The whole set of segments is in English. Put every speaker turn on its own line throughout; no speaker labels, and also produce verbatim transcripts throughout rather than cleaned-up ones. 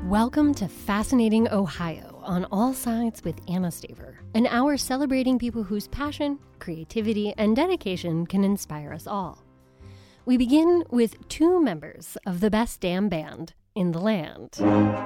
Welcome to Fascinating Ohio on All Sides with Anna Staver, an hour celebrating people whose passion, creativity, and dedication can inspire us all. We begin with two members of the best damn band in the land.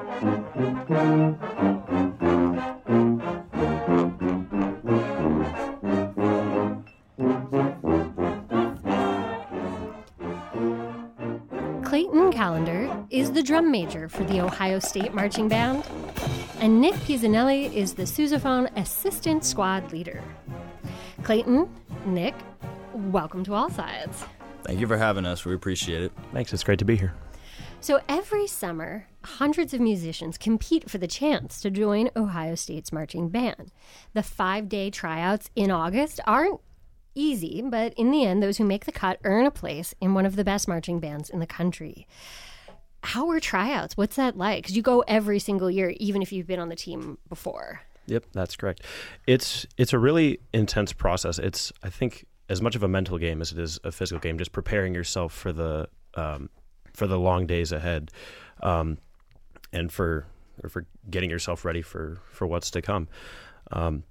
Clayton Callender is the drum major for the Ohio State Marching Band, and Nick Pisanelli is the sousaphone assistant squad leader. Clayton, Nick, welcome to All Sides.
Thank you for having us. We appreciate it.
Thanks. It's great to be here.
So every summer, hundreds of musicians compete for the chance to join Ohio State's marching band. The five-day tryouts in August aren't easy, but in the end, those who make the cut earn a place in one of the best marching bands in the country. How were tryouts? What's that like? Because you go every single year, even if you've been on the team before.
Yep, that's correct. It's it's a really intense process. It's, I think, as much of a mental game as it is a physical game, just preparing yourself for the um, for the long days ahead, um, and for or for getting yourself ready for, for what's to come. Um,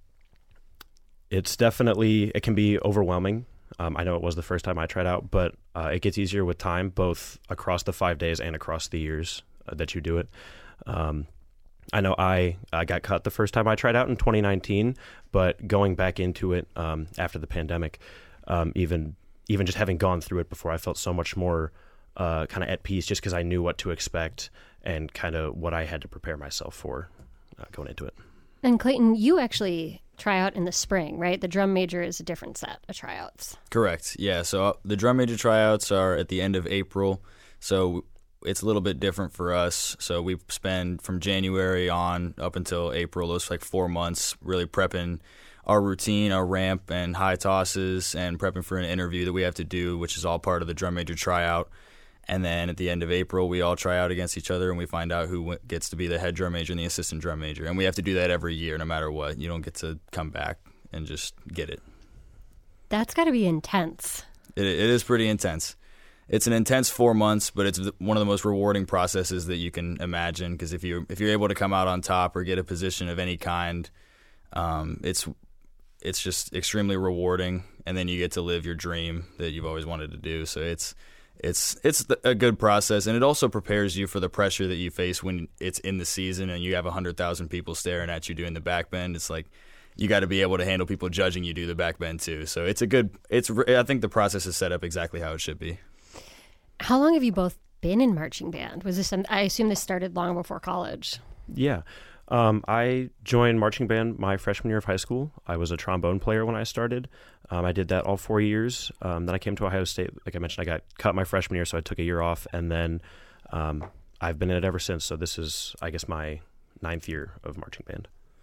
It's definitely, it can be overwhelming. Um, I know it was the first time I tried out, but uh, it gets easier with time, both across the five days and across the years uh, that you do it. Um, I know I, I got cut the first time I tried out in twenty nineteen, but going back into it um, after the pandemic, um, even even just having gone through it before, I felt so much more uh, kind of at peace just because I knew what to expect and kind of what I had to prepare myself for uh, going into it.
And Clayton, you actually try out in the spring, right? The drum major is a different set of tryouts.
Correct. Yeah. So the drum major tryouts are at the end of April. So it's a little bit different for us. So we spend from January on up until April, those like four months, really prepping our routine, our ramp and high tosses, and prepping for an interview that we have to do, which is all part of the drum major tryout. And then at the end of April, we all try out against each other, and we find out who gets to be the head drum major and the assistant drum major. And we have to do that every year, no matter what. You don't get to come back and just get it.
That's got to be intense.
It, it is pretty intense. It's an intense four months, but it's one of the most rewarding processes that you can imagine. Because if you if you're able to come out on top or get a position of any kind, um, it's it's just extremely rewarding. And then you get to live your dream that you've always wanted to do. So it's It's it's a good process, and it also prepares you for the pressure that you face when it's in the season and you have one hundred thousand people staring at you doing the back bend. It's like you got to be able to handle people judging you do the back bend too. So it's a good – It's. I think the process is set up exactly how it should be.
How long have you both been in marching band? Was this some, I assume this started long before college.
Yeah. Um, I joined marching band my freshman year of high school. I was a trombone player when I started. Um, I did that all four years. Um, then I came to Ohio State. Like I mentioned, I got cut my freshman year, so I took a year off. And then um, I've been in it ever since. So this is, I guess, my ninth year of marching band.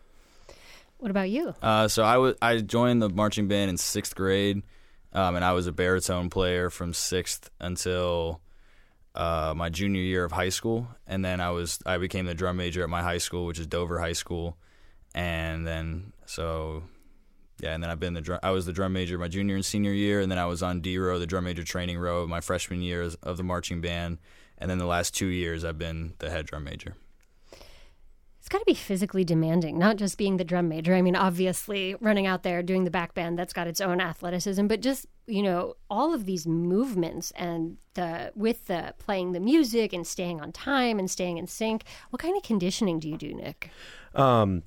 What about you?
Uh, so I, w- I joined the marching band in sixth grade, um, and I was a baritone player from sixth until uh, my junior year of high school. And then I was I became the drum major at my high school, which is Dover High School. And then so... Yeah, and then I've been the drum, I was the drum major my junior and senior year, and then I was on D row, the drum major training row, my freshman year of the marching band, and then the last two years I've been the head drum major.
It's got to be physically demanding, not just being the drum major. I mean, obviously, running out there doing the back bend, that's got its own athleticism, but just, you know, all of these movements and the with the playing the music and staying on time and staying in sync. What kind of conditioning do you do, Nick? Um.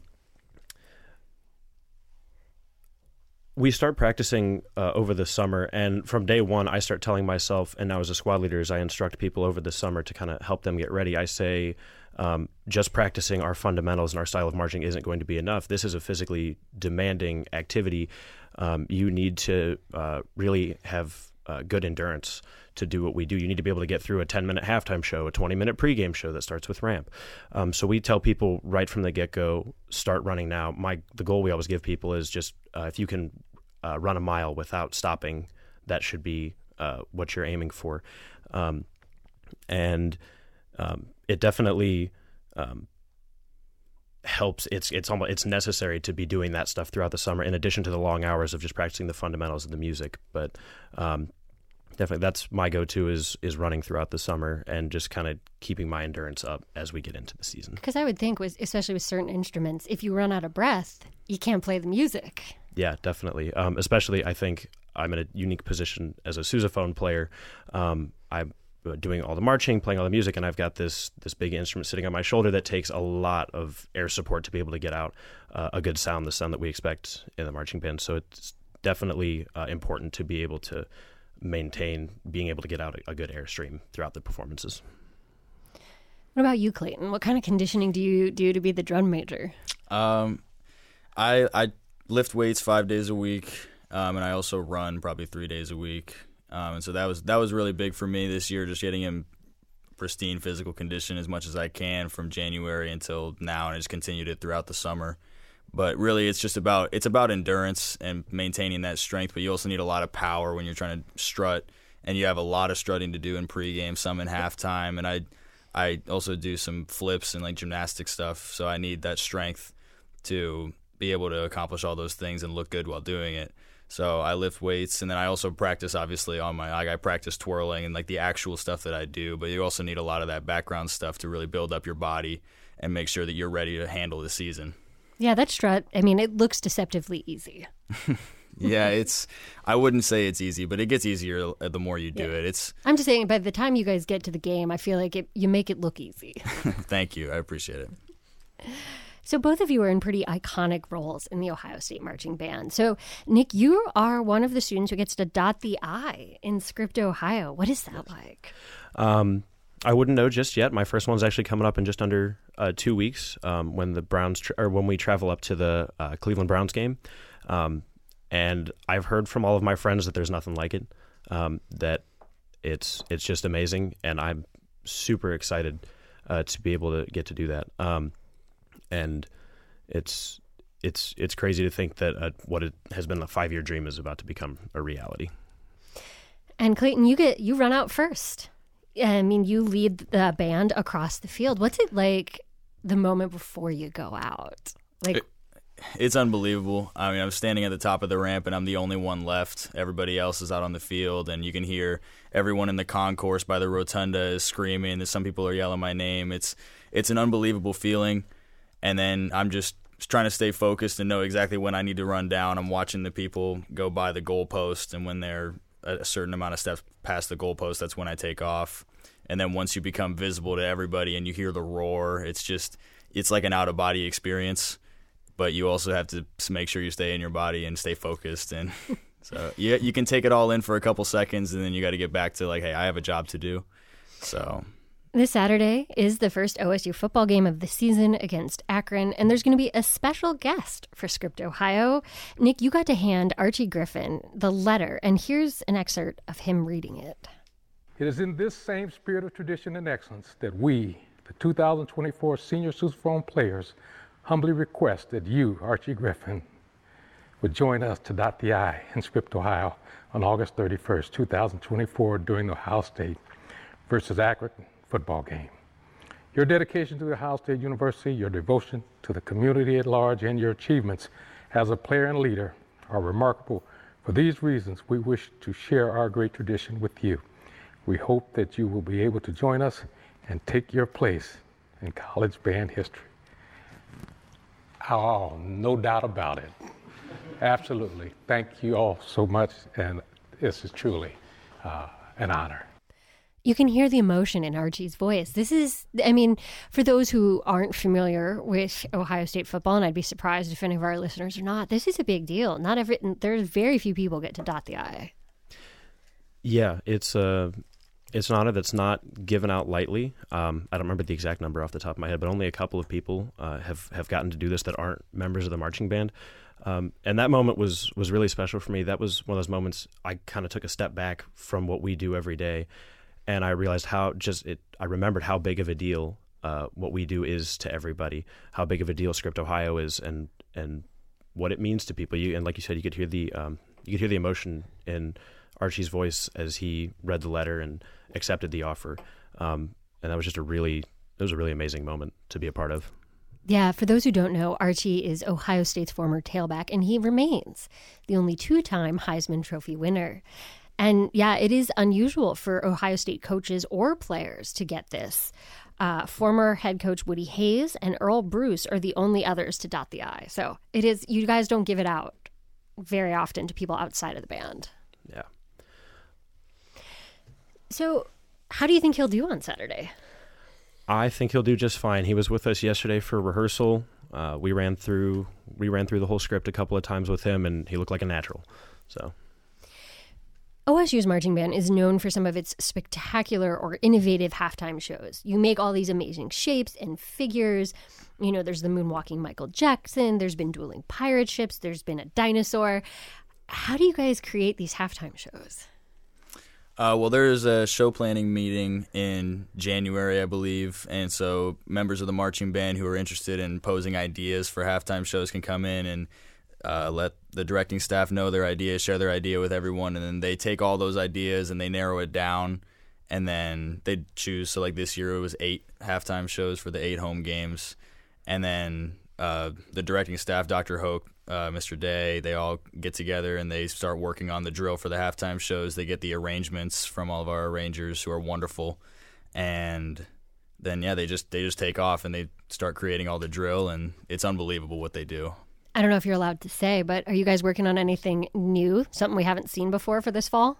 We start practicing uh, over the summer, and from day one, I start telling myself, and now as a squad leader, as I instruct people over the summer to kind of help them get ready, I say, um, just practicing our fundamentals and our style of marching isn't going to be enough. This is a physically demanding activity. Um, you need to uh, really have uh, good endurance to do what we do. You need to be able to get through a ten-minute halftime show, a twenty-minute pregame show that starts with ramp. Um, so we tell people right from the get-go, start running now. My the goal we always give people is just uh, if you can Uh, run a mile without stopping, that should be uh, what you're aiming for. Um, and um, it definitely um, helps. It's it's almost it's necessary to be doing that stuff throughout the summer, in addition to the long hours of just practicing the fundamentals of the music. But um, Definitely, that's my go-to is is running throughout the summer and just kind of keeping my endurance up as we get into the season.
Because I would think, with, especially with certain instruments, if you run out of breath, you can't play the music.
Yeah, definitely. Um, especially, I think I'm in a unique position as a sousaphone player. Um, I'm doing all the marching, playing all the music, and I've got this this big instrument sitting on my shoulder that takes a lot of air support to be able to get out uh, a good sound, the sound that we expect in the marching band. So it's definitely uh, important to be able to maintain being able to get out a, a good airstream throughout the performances.
What about you, Clayton? What kind of conditioning do you do to be the drum major?
Um, I I lift weights five days a week, um, and I also run probably three days a week. Um, and so that was that was really big for me this year, just getting in pristine physical condition as much as I can from January until now, and I just continued it throughout the summer. But really, it's just about it's about endurance and maintaining that strength. But you also need a lot of power when you're trying to strut, and you have a lot of strutting to do in pregame, some in halftime. And I, I also do some flips and like gymnastic stuff. So I need that strength to be able to accomplish all those things and look good while doing it. So I lift weights, and then I also practice obviously on my like I practice twirling and like the actual stuff that I do. But you also need a lot of that background stuff to really build up your body and make sure that you're ready to handle the season.
Yeah, that strut, I mean, it looks deceptively easy.
Yeah, it's, I wouldn't say it's easy, but it gets easier the more you do
yeah.
it. It's.
I'm just saying, by the time you guys get to the game, I feel like it, you make it look easy.
Thank you. I appreciate it.
So both of you are in pretty iconic roles in the Ohio State Marching Band. So, Nick, you are one of the students who gets to dot the I in Script, Ohio. What is that like?
Um, I wouldn't know just yet. My first one's actually coming up in just under uh, two weeks um, when the Browns tra- or when we travel up to the uh, Cleveland Browns game. Um, and I've heard from all of my friends that there's nothing like it. Um, that it's it's just amazing, and I'm super excited uh, to be able to get to do that. Um, and it's it's it's crazy to think that uh, what it has been a five year dream is about to become a reality.
And Clayton, you get you run out first. I mean, you lead the band across the field. What's it like the moment before you go out? Like,
it, it's unbelievable. I mean, I'm standing at the top of the ramp, and I'm the only one left. Everybody else is out on the field, and you can hear everyone in the concourse by the rotunda is screaming. Some people are yelling my name. It's it's an unbelievable feeling. And then I'm just trying to stay focused and know exactly when I need to run down. I'm watching the people go by the goalpost, and when they're a certain amount of steps past the goalpost, that's when I take off. And then once you become visible to everybody and you hear the roar, it's just it's like an out-of-body experience. But you also have to make sure you stay in your body and stay focused. And so yeah, you can take it all in for a couple seconds, and then you got to get back to like, hey, I have a job to do. So
this Saturday is the first O S U football game of the season against Akron, and there's going to be a special guest for Script, Ohio. Nick, you got to hand Archie Griffin the letter, and here's an excerpt of him reading it.
It is in this same spirit of tradition and excellence that we, the two thousand twenty-four senior sousaphone players, humbly request that you, Archie Griffin, would join us to dot the I in Script, Ohio on August thirty-first, two thousand twenty-four during the Ohio State versus Akron football game. Your dedication to the Ohio State University, your devotion to the community at large, and your achievements as a player and leader are remarkable. For these reasons, we wish to share our great tradition with you. We hope that you will be able to join us and take your place in college band history. Oh, no doubt about it. Absolutely. Thank you all so much, and this is truly uh, an honor.
You can hear the emotion in Archie's voice. This is, I mean, for those who aren't familiar with Ohio State football, and I'd be surprised if any of our listeners are not, this is a big deal. Not every, there's very few people get to dot the I.
Yeah, it's a, it's an honor that's not given out lightly. Um, I don't remember the exact number off the top of my head, but only a couple of people uh, have, have gotten to do this that aren't members of the marching band. Um, and that moment was, was really special for me. That was one of those moments I kind of took a step back from what we do every day. And I realized how just it, I remembered how big of a deal uh, what we do is to everybody, how big of a deal Script Ohio is, and and what it means to people. You, and like you said, you could hear the um, you could hear the emotion in Archie's voice as he read the letter and accepted the offer. Um, and that was just a really, it was a really amazing moment to be a part of.
Yeah, for those who don't know, Archie is Ohio State's former tailback, and he remains the only two-time Heisman Trophy winner. And yeah, it is unusual for Ohio State coaches or players to get this. Uh, former head coach Woody Hayes and Earl Bruce are the only others to dot the I. So it is, you guys don't give it out very often to people outside of the band.
Yeah.
So how do you think he'll do on Saturday?
I think he'll do just fine. He was with us yesterday for rehearsal. Uh, we ran through we ran through the whole script a couple of times with him, and he looked like a natural. So,
O S U's marching band is known for some of its spectacular or innovative halftime shows. You make all these amazing shapes and figures. You know, there's the moonwalking Michael Jackson. There's been dueling pirate ships. There's been a dinosaur. How do you guys create these halftime shows?
Uh, well, there's a show planning meeting in January, I believe, and so members of the marching band who are interested in posing ideas for halftime shows can come in and uh, let the directing staff know their idea, share their idea with everyone, and then they take all those ideas and they narrow it down, and then they choose. So like this year it was eight halftime shows for the eight home games, and then uh, the directing staff, Doctor Hoke, Uh, Mister Day, they all get together and they start working on the drill for the halftime shows. They get the arrangements from all of our arrangers who are wonderful, and then yeah, they just they just take off and they start creating all the drill, and it's unbelievable what they do.
I don't know if you're allowed to say, but are you guys working on anything new, something we haven't seen before for this fall?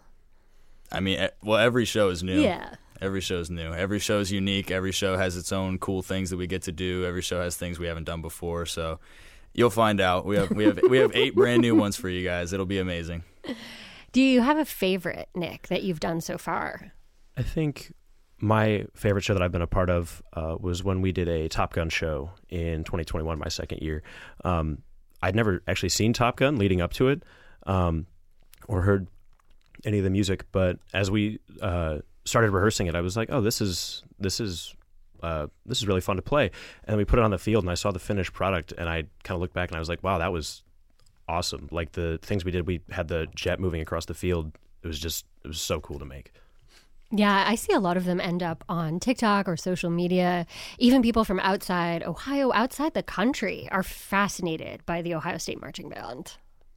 I mean, well, every show is new.
Yeah.
Every show is new. Every show is unique. Every show has its own cool things that we get to do. Every show has things we haven't done before, so you'll find out. We have we have we have eight brand new ones for you guys. It'll be amazing.
Do you have a favorite, Nick, that you've done so far?
I think my favorite show that I've been a part of uh, was when we did a Top Gun show in twenty twenty-one, my second year. Um, I'd never actually seen Top Gun leading up to it, um, or heard any of the music. But as we uh, started rehearsing it, I was like, "Oh, this is this is." Uh, this is really fun to play." And we put it on the field and I saw the finished product and I kind of looked back and I was like, wow, that was awesome. Like the things we did, we had the jet moving across the field. It was just, it was so cool to make.
Yeah, I see a lot of them end up on TikTok or social media. Even people from outside Ohio, outside the country, are fascinated by the Ohio State Marching Band.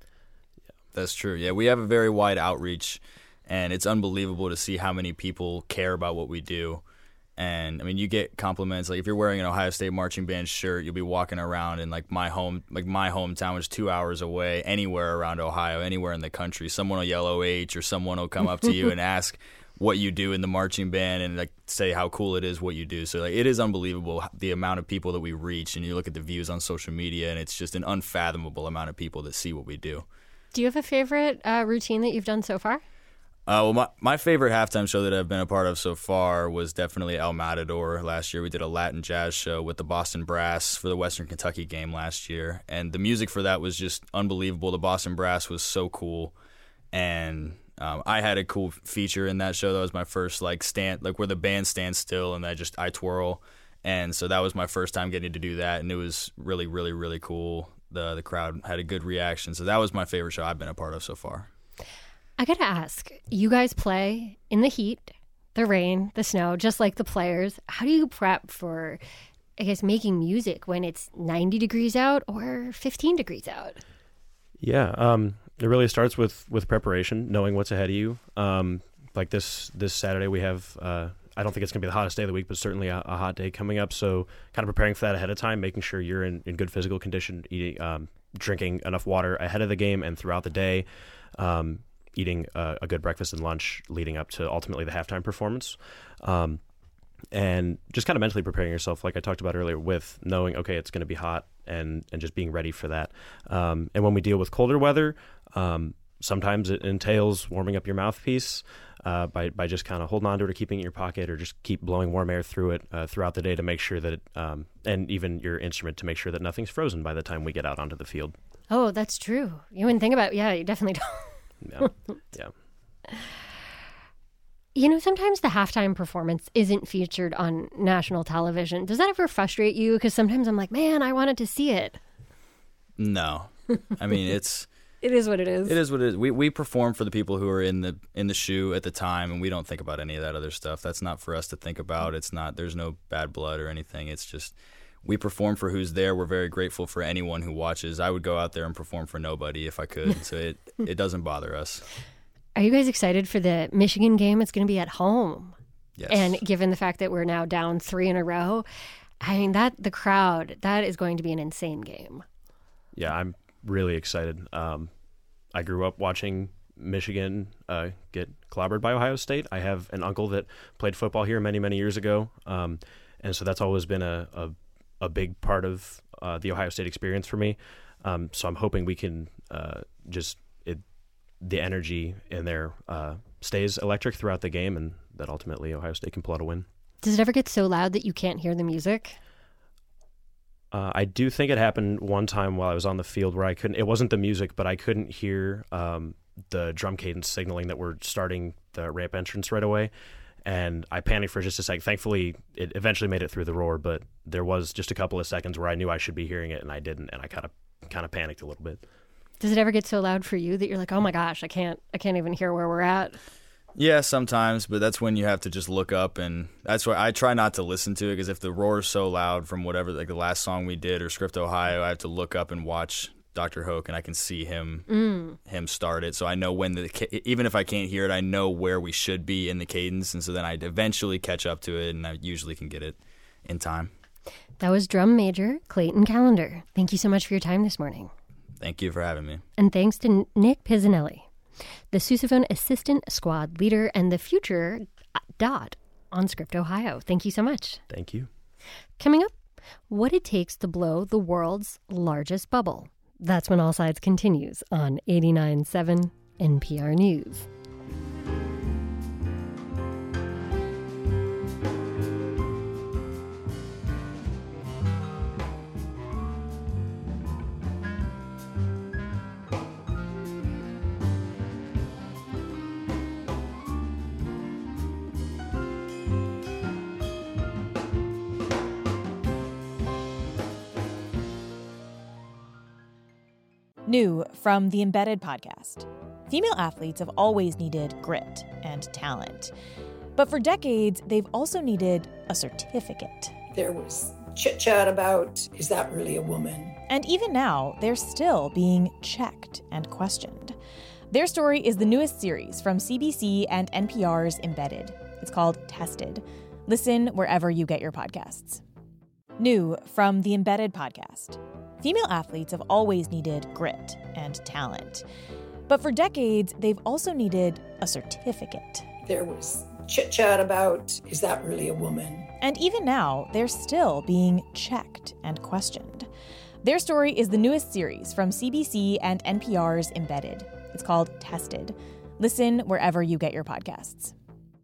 That's true. Yeah, we have a very wide outreach, and it's unbelievable to see how many people care about what we do. And I mean, you get compliments. Like if you're wearing an Ohio State marching band shirt, you'll be walking around in like my home, like my hometown, which is two hours away. Anywhere around Ohio, anywhere in the country, someone will yell O H, or someone will come up to you and ask what you do in the marching band and like say how cool it is what you do. So like it is unbelievable the amount of people that we reach. And you look at the views on social media, and it's just an unfathomable amount of people that see what we do.
Do you have a favorite uh, routine that you've done so far?
Uh, well, my, my favorite halftime show that I've been a part of so far was definitely El Matador. Last year we did a Latin jazz show with the Boston Brass for the Western Kentucky game last year. And the music for that was just unbelievable. The Boston Brass was so cool. And um, I had a cool feature in that show. That was my first, like, stand, like where the band stands still and I just, I twirl. And so that was my first time getting to do that. And it was really, really, really cool. The, the crowd had a good reaction. So that was my favorite show I've been a part of so far.
I gotta ask, you guys play in the heat, the rain, the snow, just like the players. How do you prep for, I guess, making music when it's ninety degrees out or fifteen degrees out?
Yeah, um, it really starts with, with preparation, knowing what's ahead of you. Um, like this this Saturday we have, uh, I don't think it's going to be the hottest day of the week, but certainly a, a hot day coming up. So kind of preparing for that ahead of time, making sure you're in, in good physical condition, eating, um, drinking enough water ahead of the game and throughout the day. Um, eating a, a good breakfast and lunch leading up to ultimately the halftime performance. Um, and just kind of mentally preparing yourself, like I talked about earlier, with knowing, okay, it's going to be hot and, and just being ready for that. Um, and when we deal with colder weather, um, sometimes it entails warming up your mouthpiece uh, by, by just kind of holding on to it or keeping it in your pocket, or just keep blowing warm air through it uh, throughout the day to make sure that, it, um, and even your instrument to make sure that nothing's frozen by the time we get out onto the field.
Oh, that's true. You wouldn't think about, yeah, you definitely don't.
Yeah. Yeah.
You know, sometimes the halftime performance isn't featured on national television. Does that ever frustrate you? Because sometimes I'm like, man, I wanted to see it.
No. I mean, it's...
It is what it is.
It is what it is. We we perform for the people who are in the in the shoe at the time, and we don't think about any of that other stuff. That's not for us to think about. It's not, there's no bad blood or anything. It's just... We perform for who's there. We're very grateful for anyone who watches. I would go out there and perform for nobody if I could, so it, it doesn't bother us.
Are you guys excited for the Michigan game? It's going to be at home.
Yes.
And given the fact that we're now down three in a row, I mean, that the crowd, that is going to be an insane game.
Yeah, I'm really excited. Um, I grew up watching Michigan uh, get clobbered by Ohio State. I have an uncle that played football here many, many years ago. Um, and so that's always been a, a, a big part of uh, the Ohio State experience for me. Um, so I'm hoping we can uh, just, it, the energy in there uh, stays electric throughout the game, and that ultimately Ohio State can pull out a win.
Does it ever get so loud that you can't hear the music?
Uh, I do think it happened one time while I was on the field where I couldn't, it wasn't the music, but I couldn't hear um, the drum cadence signaling that we're starting the ramp entrance right away. And I panicked for just a sec. Thankfully, it eventually made it through the roar, but there was just a couple of seconds where I knew I should be hearing it and I didn't, and I kind of kind of panicked a little bit.
Does it ever get so loud for you that you're like, oh my gosh, I can't, I can't even hear where we're at?
Yeah, sometimes, but that's when you have to just look up, and that's why I try not to listen to it, because if the roar is so loud from whatever, like the last song we did or Script Ohio, I have to look up and watch Doctor Hoke, and I can see him mm. him start it, so I know when the, even if I can't hear it, I know where we should be in the cadence, and so then I eventually catch up to it, and I usually can get it in time.
That was drum major Clayton Callender. Thank you so much for your time this morning.
Thank you for having me.
And thanks to Nick Pizzanelli, the sousaphone assistant squad leader and the future Dot on Script Ohio. Thank you so much.
Thank you.
Coming up, what it takes to blow the world's largest bubble. That's when All Sides continues on eighty-nine point seven N P R News.
New from the Embedded podcast. Female athletes have always needed grit and talent. But for decades, they've also needed a certificate.
There was chit-chat about, is that really a woman?
And even now, they're still being checked and questioned. Their story is the newest series from C B C and N P R's Embedded. It's called Tested. Listen wherever you get your podcasts. New from the Embedded podcast. Female athletes have always needed grit and talent. But for decades, they've also needed a certificate.
There was chit-chat about, is that really a woman?
And even now, they're still being checked and questioned. Their story is the newest series from C B C and N P R's Embedded. It's called Tested. Listen wherever you get your podcasts.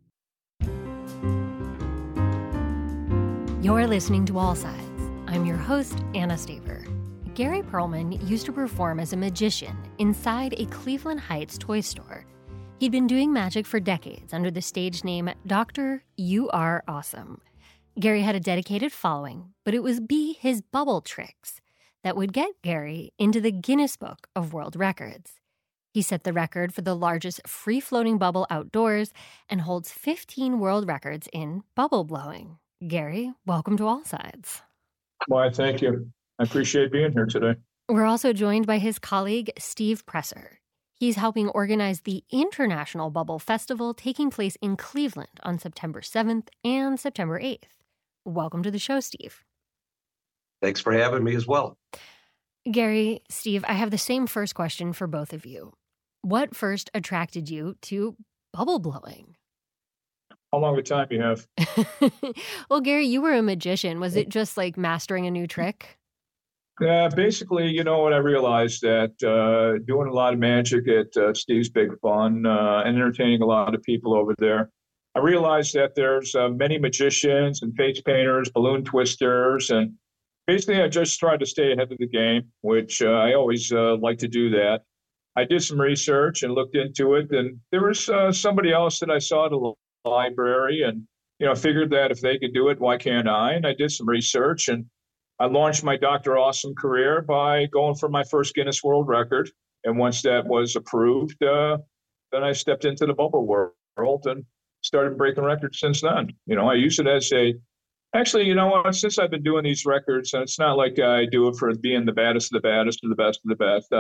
You're listening to All Sides. I'm your host, Anna Staver. Gary Perlman used to perform as a magician inside a Cleveland Heights toy store. He'd been doing magic for decades under the stage name Doctor You Are Awesome. Gary had a dedicated following, but it was be his bubble tricks that would get Gary into the Guinness Book of World Records. He set the record for the largest free-floating bubble outdoors and holds fifteen world records in bubble blowing. Gary, welcome to All Sides.
Why, thank you. I appreciate being here today.
We're also joined by his colleague, Steve Presser. He's helping organize the International Bubble Festival taking place in Cleveland on September seventh and September eighth. Welcome to the show, Steve.
Thanks for having me as well.
Gary, Steve, I have the same first question for both of you. What first attracted you to bubble blowing?
How long of a time you have?
Well, Gary, you were a magician. Was it just like mastering a new trick?
Uh, basically, you know what, I realized that uh, doing a lot of magic at uh, Steve's Big Fun uh, and entertaining a lot of people over there, I realized that there's uh, many magicians and face painters, balloon twisters, and basically I just tried to stay ahead of the game, which uh, I always uh, like to do that. I did some research and looked into it, and there was uh, somebody else that I saw at a library, and you know, figured that if they could do it, why can't I? And I did some research, and I launched my Doctor Awesome career by going for my first Guinness World Record. And once that was approved, uh, then I stepped into the bubble world and started breaking records since then. You know, I use it as a, actually, you know what, since I've been doing these records, and it's not like I do it for being the baddest of the baddest or the best of the best. I,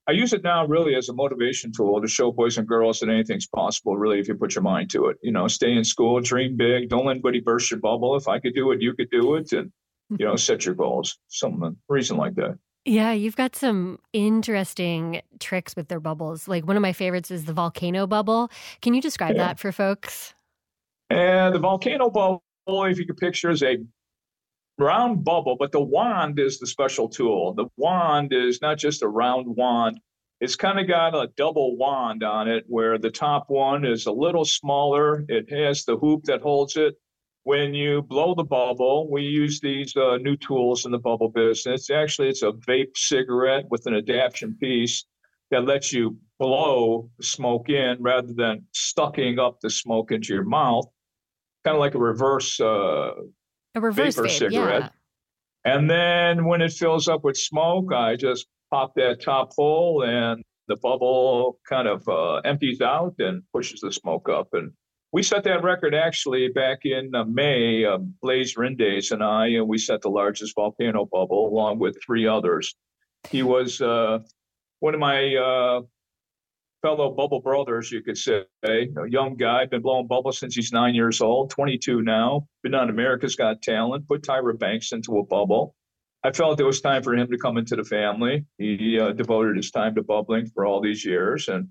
I use it now really as a motivation tool to show boys and girls that anything's possible, really, if you put your mind to it. You know, stay in school, dream big, don't let anybody burst your bubble. If I could do it, you could do it. And, you know, set your goals, some reason like that.
Yeah, you've got some interesting tricks with their bubbles. Like one of my favorites is the volcano bubble. Can you describe yeah. that for folks?
And the volcano bubble, if you could picture, is a round bubble, but the wand is the special tool. The wand is not just a round wand. It's kind of got a double wand on it where the top one is a little smaller. It has the hoop that holds it. When you blow the bubble, we use these uh, new tools in the bubble business. Actually, it's a vape cigarette with an adaptation piece that lets you blow the smoke in rather than sucking up the smoke into your mouth, kind of like a reverse, uh,
a reverse
vapor
vape,
cigarette.
Yeah.
And then when it fills up with smoke, I just pop that top hole and the bubble kind of uh, empties out and pushes the smoke up. And we set that record actually back in uh, May. Uh, Blaze Rindace and I, and we set the largest volcano bubble along with three others. He was uh, one of my uh, fellow bubble brothers, you could say. A young guy, been blowing bubbles since he's nine years old, twenty-two now. Been on America's Got Talent. Put Tyra Banks into a bubble. I felt it was time for him to come into the family. He uh, devoted his time to bubbling for all these years, and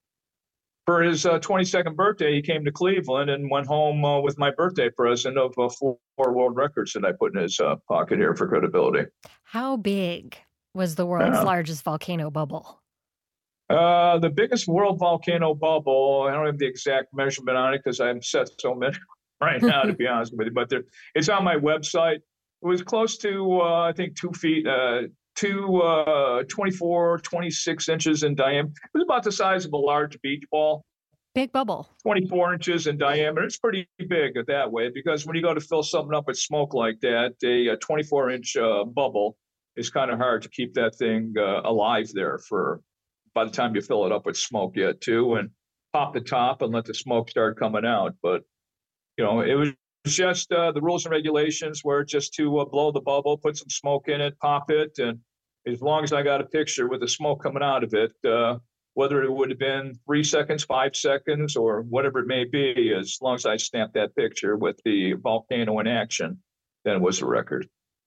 for his uh, twenty-second birthday, he came to Cleveland and went home uh, with my birthday present of uh, four, four world records that I put in his uh, pocket here for credibility.
How big was the world's
uh,
largest volcano bubble?
Uh, the biggest world volcano bubble, I don't have the exact measurement on it because I've set so many right now, to be honest with you, but there, it's on my website. It was close to, uh, I think, two feet, uh, two, uh, twenty-four, twenty-six inches in diameter. It was about the size of a large beach ball.
Big bubble.
twenty-four inches in diameter. It's pretty big that way because when you go to fill something up with smoke like that, a, a twenty-four inch uh, bubble is kind of hard to keep that thing uh, alive there for by the time you fill it up with smoke yet too, and pop the top and let the smoke start coming out. But, you know, it was just uh, the rules and regulations were just to uh, blow the bubble, put some smoke in it, pop it. And as long as I got a picture with the smoke coming out of it, uh, whether it would have been three seconds, five seconds, or whatever it may be, as long as I stamped that picture with the volcano in action, then it was a record.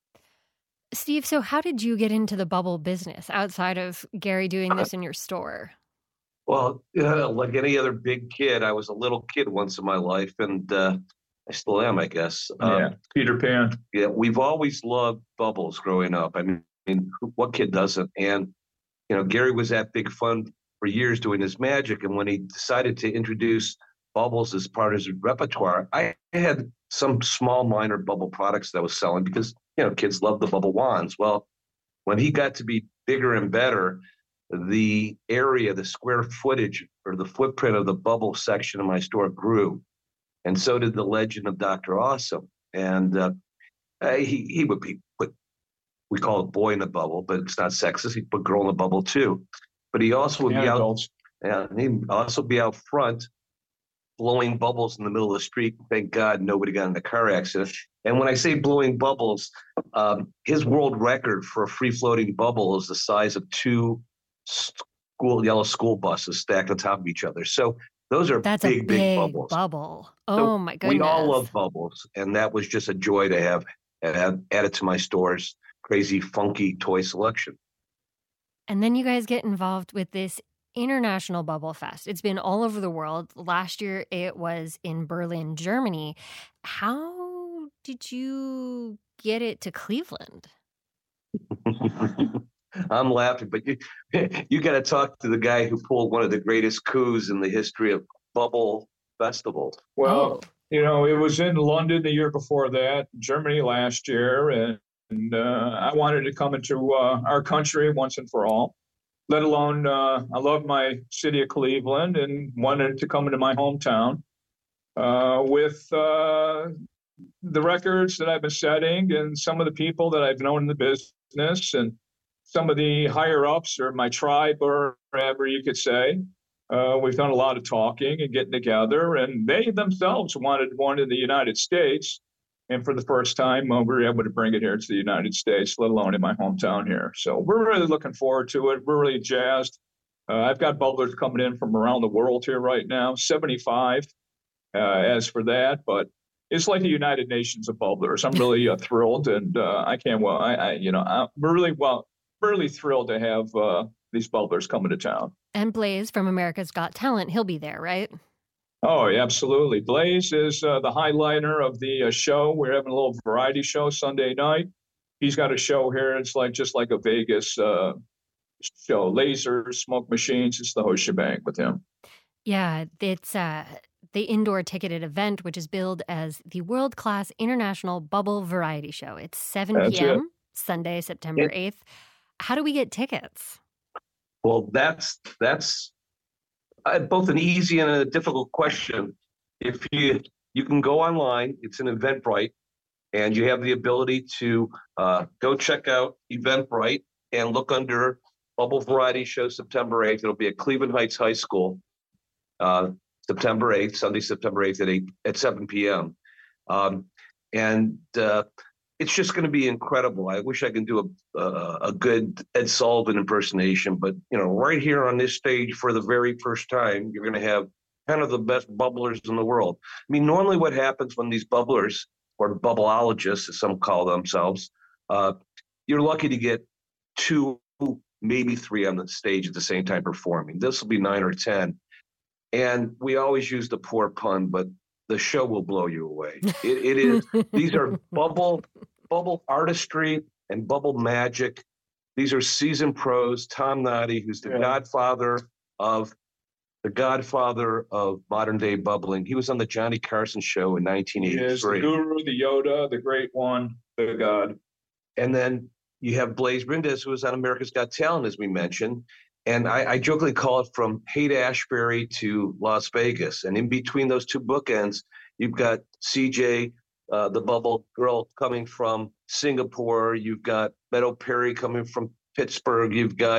Steve, so how did you get into the bubble business outside of Gary doing this in your store?
Well, uh, like any other big kid, I was a little kid once in my life, and uh, I still am, I guess.
Yeah,
um,
Peter Pan.
Yeah, we've always loved bubbles growing up. I mean, I mean, what kid doesn't? And, you know, Gary was at Big Fun for years doing his magic, and when he decided to introduce bubbles as part of his repertoire, I had some small minor bubble products that I was selling because, you know, kids love the bubble wands. Well, when he got to be bigger and better, the area, the square footage or the footprint of the bubble section of my store grew. And so did the legend of Doctor Awesome. And uh, he, he would be put, we call it boy in the bubble, but it's not sexist. He'd put girl in the bubble too. But he also would
and
be
adults.
out, yeah, he'd also be out front blowing bubbles in the middle of the street. Thank God nobody got in a car accident. And when I say blowing bubbles, um, his world record for a free-floating bubble is the size of two school yellow school buses stacked on top of each other. So those are
That's
big,
a big,
big bubbles.
bubble. Oh,
So
my goodness.
We all love bubbles, and that was just a joy to have add, added to my store's crazy, funky toy selection.
And then you guys get involved with this International Bubble Fest. It's been all over the world. Last year it was in Berlin, Germany. How did you get it to Cleveland?
I'm laughing, but you you got to talk to the guy who pulled one of the greatest coups in the history of bubble festivals.
Well, oh. you know, it was in London the year before that, Germany last year, and, and uh, I wanted to come into uh, our country once and for all. Let alone, uh, I love my city of Cleveland and wanted to come into my hometown uh, with uh, the records that I've been setting and some of the people that I've known in the business and some of the higher ups or my tribe or whatever you could say. Uh, we've done a lot of talking and getting together, and they themselves wanted one in the United States. And for the first time, uh, we were able to bring it here to the United States, let alone in my hometown here. So we're really looking forward to it. We're really jazzed. Uh, I've got bubblers coming in from around the world here right now, seventy-five uh, as for that. But it's like the United Nations of bubblers. I'm really uh, thrilled, and uh, I can't, well, I, I you know, I'm really, well, really thrilled to have uh, these bubblers coming to town.
And Blaze from America's Got Talent, he'll be there, right?
Oh, yeah, absolutely. Blaze is uh, the highlighter of the uh, show. We're having a little variety show Sunday night. He's got a show here. It's like just like a Vegas uh, show. Lasers, smoke machines. It's the whole shebang with him.
Yeah, it's uh, the indoor ticketed event, which is billed as the world-class international bubble variety show. It's seven p.m. Sunday, September eighth. How do we get tickets?
Well, that's that's uh, both an easy and a difficult question. If you you can go online, it's an Eventbrite, and you have the ability to uh, go check out Eventbrite and look under Bubble Variety Show September eighth. It'll be at Cleveland Heights High School, uh, September eighth, Sunday, September eighth at eight at seven p.m. Um, and uh, it's just going to be incredible. I wish I could do a, a a good Ed Sullivan impersonation, but you know, right here on this stage for the very first time, you're going to have kind of the best bubblers in the world. I mean, normally what happens when these bubblers, or bubbleologists, as some call themselves, uh, you're lucky to get two, maybe three on the stage at the same time performing. This will be nine or ten. And we always use the poor pun, but the show will blow you away. It, it is. These are bubble, bubble artistry and bubble magic. These are seasoned pros. Tom Noddy, who's the yeah. godfather of the godfather of modern day bubbling. He was on the Johnny Carson show in nineteen eighty-three. He is the
guru, the Yoda, the great one, the god.
And then you have Blaze Brindis, who was on America's Got Talent, as we mentioned. And I, I jokingly call it from Haight-Ashbury to Las Vegas. And in between those two bookends, you've got C J, uh, the bubble girl, coming from Singapore. You've got Meadow Perry coming from Pittsburgh. You've got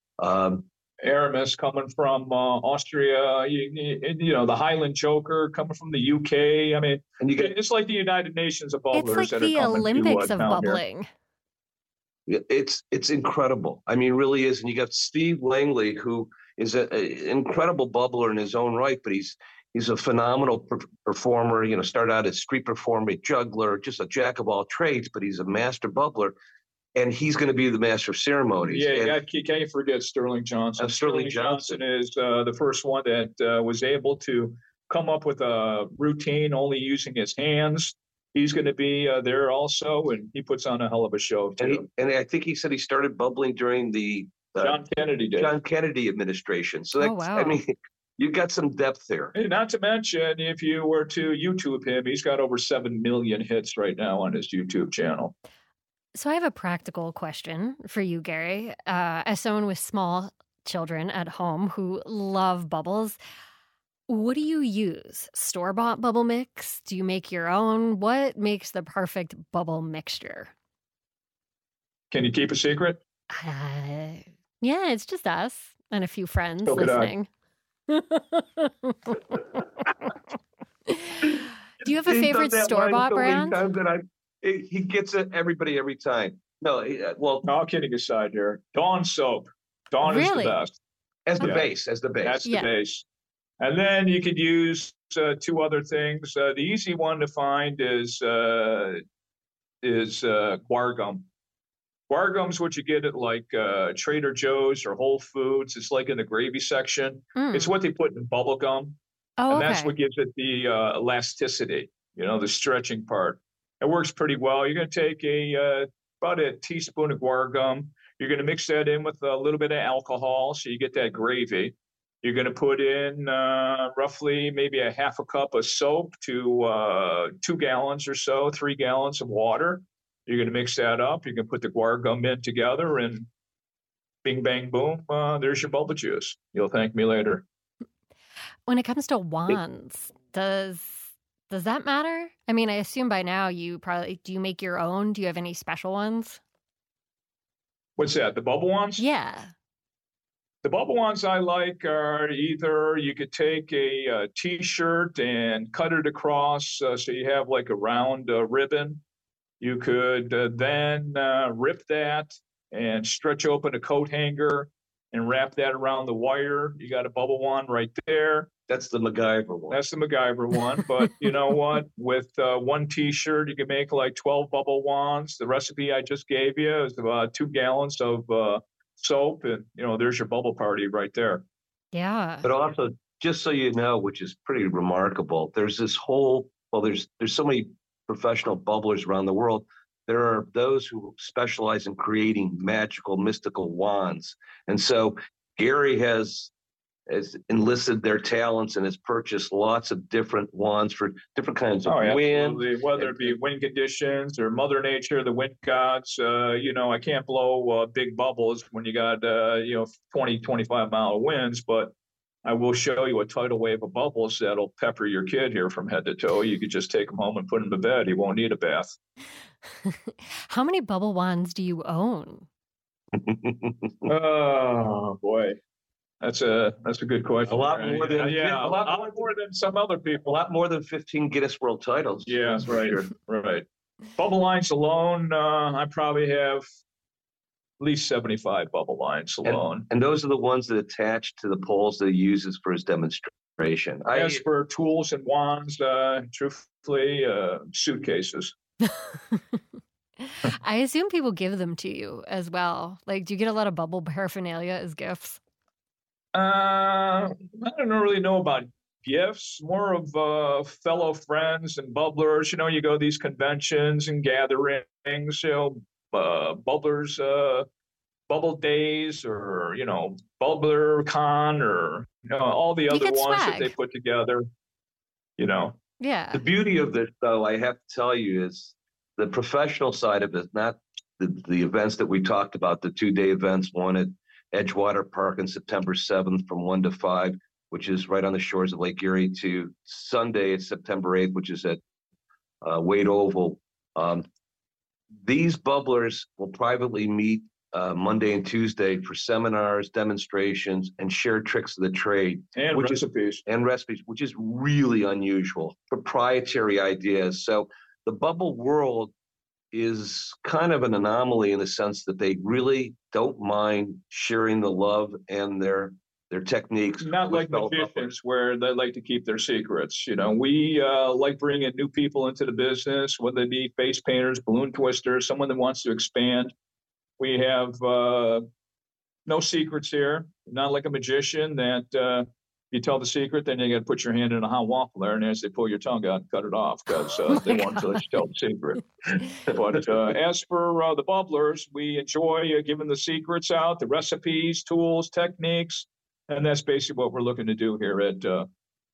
um,
Aramis coming from uh, Austria. You, you, you know, the Highland Joker coming from the U K. I mean, and you get, it's like the United Nations of bubblers.
It's like
that
the
are
Olympics
to, uh,
of bubbling.
Here.
It's it's incredible. I mean, it really is. And you got Steve Langley, who is an incredible bubbler in his own right, but he's he's a phenomenal per- performer. You know, started out as street performer, juggler, just a jack of all trades, but he's a master bubbler. And he's going to be the master of ceremonies.
Yeah,
and,
God, can't you forget Sterling Johnson?
Uh, Sterling,
Sterling
Johnson.
Johnson is uh, the first one that uh, was able to come up with a routine only using his hands. He's going to be uh, there also, and he puts on a hell of a show, too.
And, he, and I think he said he started bubbling during the uh,
John Kennedy days.
John Kennedy administration. So, that's,
oh, wow.
I mean, you've got some depth there.
And not to mention, if you were to YouTube him, he's got over seven million hits right now on his YouTube channel.
So I have a practical question for you, Gary. Uh, as someone with small children at home who love bubbles, what do you use? Store-bought bubble mix? Do you make your own? What makes the perfect bubble mixture?
Can you keep a secret?
Uh, yeah, it's just us and a few friends
So
listening. Do you have a
He's
favorite
done that
store-bought
line so many
brand?
times that I, he gets it everybody every time. No, uh, well,
No, all kidding aside here. Dawn soap. Dawn
Really?
is the best.
as the
Yeah.
base, as the base.
That's the
Yeah.
base. And then you could use uh, two other things. Uh, the easy one to find is uh, is uh, guar gum. Guar gum's what you get at like uh, Trader Joe's or Whole Foods. It's like in the gravy section.
Mm.
It's what they put in bubble gum.
Oh,
and
okay.
that's what gives it the uh, elasticity, you know, the stretching part. It works pretty well. You're going to take a uh, about a teaspoon of guar gum. You're going to mix that in with a little bit of alcohol so you get that gravy. You're going to put in uh, roughly maybe a half a cup of soap to uh, two gallons or so, three gallons of water. You're going to mix that up. You can put the guar gum in together and bing, bang, boom, uh, there's your bubble juice. You'll thank me later.
When it comes to wands, does does that matter? I mean, I assume by now you probably, do you make your own? Do you have any special ones?
What's that, the bubble ones?
Yeah.
The bubble ones I like are either you could take a, a T-shirt and cut it across uh, so you have like a round uh, ribbon. You could uh, then uh, rip that and stretch open a coat hanger and wrap that around the wire. You got a bubble wand right there.
That's the MacGyver one.
That's the MacGyver one. But you know what? With uh, one T-shirt, you can make like twelve bubble wands. The recipe I just gave you is about two gallons of uh, soap, and you know, there's your bubble party right there.
Yeah.
But also, just so you know, which is pretty remarkable, there's this whole, well, there's there's so many professional bubblers around the world. There are those who specialize in creating magical, mystical wands. And so Gary has has enlisted their talents and has purchased lots of different wands for different kinds of
oh,
wind.
Whether it be wind conditions or Mother Nature, the wind gods, uh, you know, I can't blow uh, big bubbles when you got, uh, you know, twenty, twenty-five mile winds, but I will show you a tidal wave of bubbles that'll pepper your kid here from head to toe. You could just take him home and put him to bed. He won't need a bath.
How many bubble wands do you own?
Oh, boy. That's a that's a good question.
A lot more than
yeah,
a lot,
a lot more than some other people.
A lot more than fifteen Guinness World Titles.
Yeah,
that's
right,
sure.
right. Bubble lines alone, uh, I probably have at least seventy-five bubble lines alone.
And, and those are the ones that attach to the poles that he uses for his demonstration.
As
I,
for tools and wands, uh, truthfully, uh, suitcases.
I assume people give them to you as well. Like, do you get a lot of bubble paraphernalia as gifts?
Uh, I don't really know about gifts, more of uh, fellow friends and bubblers. You know, you go to these conventions and gatherings, you know, uh, bubblers, uh, bubble days, or, you know, bubbler con, or, you know, all the other ones swag. That they put together, you know.
Yeah.
The beauty of this, though, I have to tell you, is the professional side of it, not the, the events that we talked about, the two-day events, one at Edgewater Park on September seventh from one to five, which is right on the shores of Lake Erie, to Sunday, it's September eighth, which is at uh, Wade Oval. Um, these bubblers will privately meet uh, Monday and Tuesday for seminars, demonstrations, and share tricks of the trade.
And
which
recipes.
Is, and recipes, which is really unusual. Proprietary ideas. So the bubble world is kind of an anomaly in the sense that they really don't mind sharing the love and their their techniques.
Not like magicians where they like to keep their secrets. You know, we uh, like bringing new people into the business, whether they be face painters, balloon twisters, someone that wants to expand. We have uh, no secrets here. Not like a magician that uh, you tell the secret, then you got to put your hand in a hot waffle there, and as they pull your tongue out, cut it off because uh, oh they want to let you tell the secret. But uh, as for uh, the bubblers, we enjoy uh, giving the secrets out, the recipes, tools, techniques, and that's basically what we're looking to do here at uh,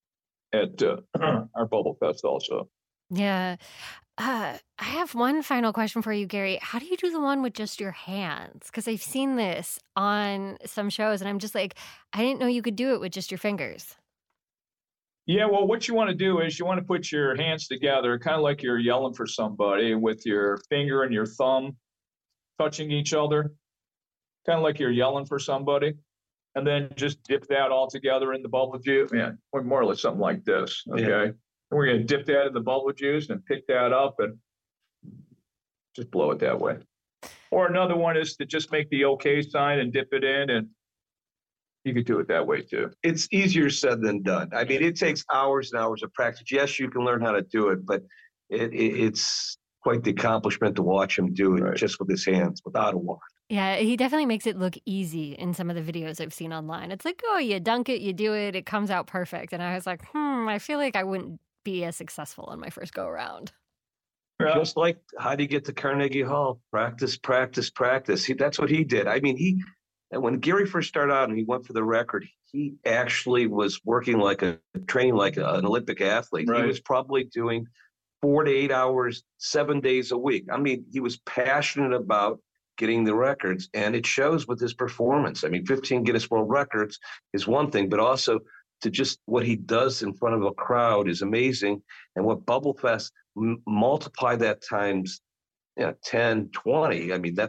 at uh, our Bubble Fest also.
Yeah. Uh, I have one final question for you, Gary. How do you do the one with just your hands? Because I've seen this on some shows, and I'm just like, I didn't know you could do it with just your fingers.
Yeah, well, what you want to do is you want to put your hands together, kind of like you're yelling for somebody, with your finger and your thumb touching each other, kind of like you're yelling for somebody. And then just dip that all together in the bubble juice. Yeah, or more or less something like this, okay? Yeah. And we're going to dip that in the bubble juice and pick that up and just blow it that way. Or another one is to just make the okay sign and dip it in, and you could do it that way too.
It's easier said than done. I mean, it takes hours and hours of practice. Yes, you can learn how to do it, but it, it, it's quite the accomplishment to watch him do it right. Just with his hands, without a wand.
Yeah, he definitely makes it look easy in some of the videos I've seen online. It's like, oh, you dunk it, you do it, it comes out perfect. And I was like, hmm, I feel like I wouldn't be as successful on my first go around.
Just like how do you get to Carnegie Hall? Practice, practice, practice. He, that's what he did. I mean, he when Gary first started out and he went for the record, he actually was working like a training like a, an Olympic athlete. Right. He was probably doing four to eight hours, seven days a week. I mean, he was passionate about getting the records, and it shows with his performance. I mean, fifteen Guinness World Records is one thing, but also to just what he does in front of a crowd is amazing. And what Bubble Fest, m- multiply that times you know, ten, twenty. I mean, that's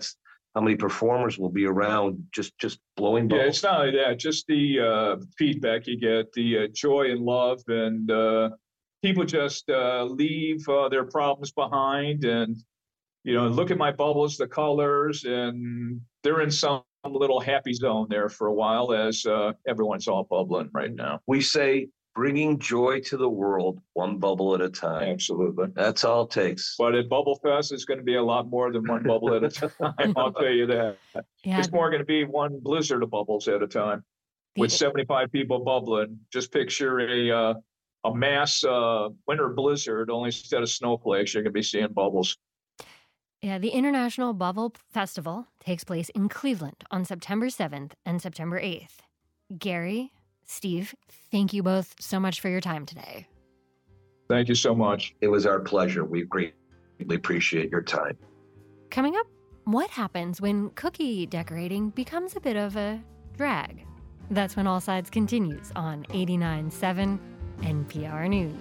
how many performers will be around just just blowing bubbles.
Yeah, it's not only that, just the uh, feedback you get, the uh, joy and love, and uh, people just uh, leave uh, their problems behind and, you know, look at my bubbles, the colors, and they're in some little happy zone there for a while as uh, everyone's all bubbling right now.
We say bringing joy to the world one bubble at a time.
Absolutely.
That's all it takes.
But at Bubble Fest, it's going to be a lot more than one bubble at a time. I'll tell you that.
Yeah.
It's more going to be one blizzard of bubbles at a time with seventy-five people bubbling. Just picture a uh, a mass uh, winter blizzard, only instead of snowflakes, you're going to be seeing bubbles.
Yeah, the International Bubble Festival takes place in Cleveland on September seventh and September eighth. Gary, Steve, thank you both so much for your time today.
Thank you so much.
It was our pleasure. We greatly appreciate your time.
Coming up, what happens when cookie decorating becomes a bit of a drag? That's when All Sides continues on eighty-nine point seven N P R News.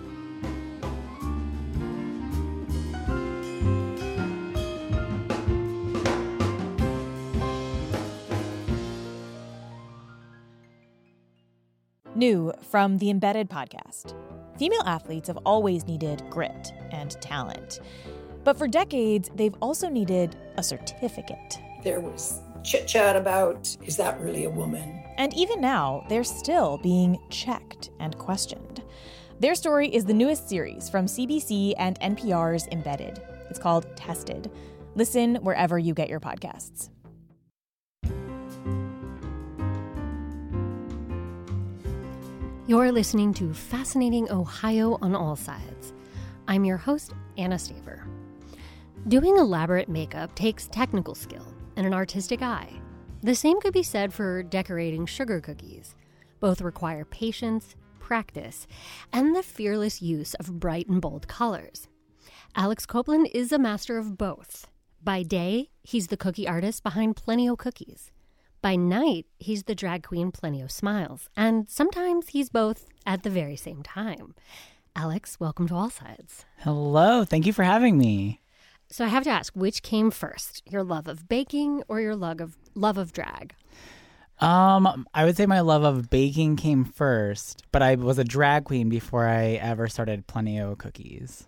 New from the Embedded podcast. Female athletes have always needed grit and talent. But for decades, they've also needed a certificate.
There was chit-chat about, is that really a woman?
And even now, they're still being checked and questioned. Their story is the newest series from C B C and N P R's Embedded. It's called Tested. Listen wherever you get your podcasts.
You're listening to Fascinating Ohio on All Sides. I'm your host, Anna Staver. Doing elaborate makeup takes technical skill and an artistic eye. The same could be said for decorating sugar cookies. Both require patience, practice, and the fearless use of bright and bold colors. Alex Copeland is a master of both. By day, he's the cookie artist behind Plenty-O Cookies. By night, he's the drag queen Plenty-O Smiles, and sometimes he's both at the very same time. Alex, welcome to All Sides.
Hello, thank you for having me.
So I have to ask, which came first, your love of baking or your love of love of drag?
Um, I would say my love of baking came first, but I was a drag queen before I ever started Plenty-O Cookies.